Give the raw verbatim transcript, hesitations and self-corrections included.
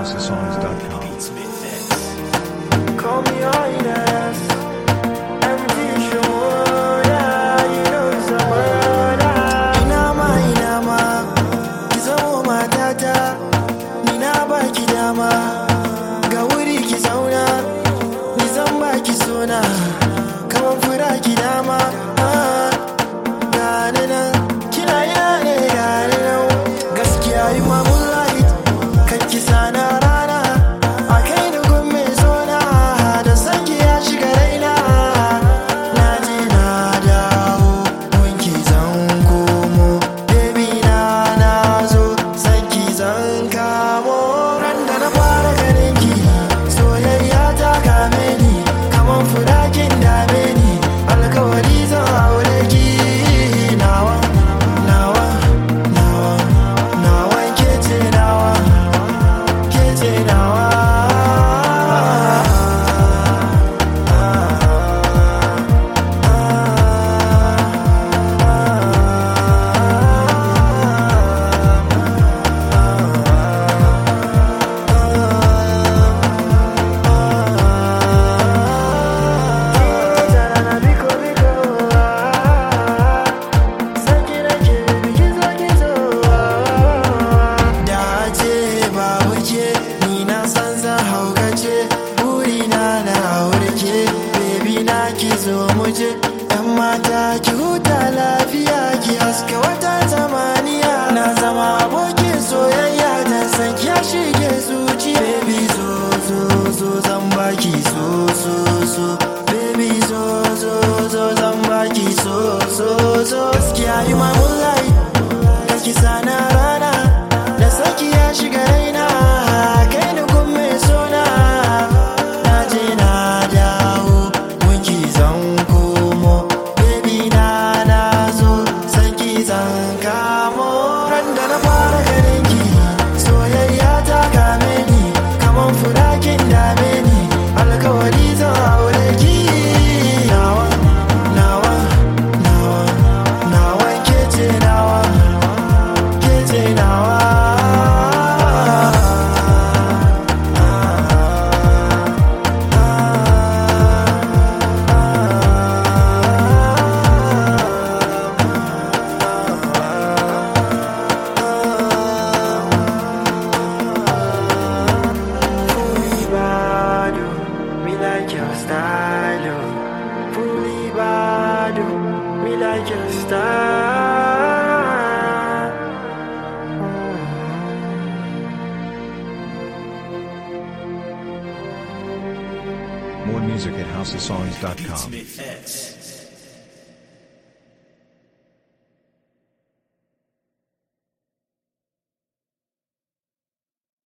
house of songs dot com. Call me Highness, M D Show, yeah, you know it's a murder. Inama, inama, ki zamo matata, ni na baki dama, ga wuri ki zauna, ni zan baki suna, kaman fura ki dama, ah, gani nan, kina ina ne gani nan, gaskiya yi ma moonlight, kan ki sana rana, a kai ni gun mai sona, da sanki ya shiga raina, na je na dawo, gunki zan komo, baby na na zo, sanki zan kamo, ran da na fara ganin ki, soyayya ta kame ni, kaman furakin dame ni, alkawari zan aure ki, nawa, nawa, nawa, nawa ke ce nawa, ke ce nawa. Tarana biko biko, sanki nake gizo gizo. Da ce ba wuce, ni na san zan haukace, burina na aureke, baby na ki zo muje, yan mata ki huta lafiya, ki haska wata zamaniya, na zama abokin soyayya, dan san ki ya shige zuciya, baby zo zo zo zan baki so so so, baby zo zo zo zan baki so so so, gaskiya yi ma moonlight, da ki sana rana, da saki ya shiga raina, kai ni gun mai sona, na je na dawo, gunki zan komo, baby na na zo, sanki zan kamo, ran da na fara ganin ki, soyayya ta kame ni, kaman furakin dame ni, alkawari zan aure ki, nawa, nawa, nawa, nawa ke ce nawa, ke ce nawa. Fully bad, oh, me like your style, oh. Fully bad, oh, me like your style. More music at house of songs dot com. Beats Mix X.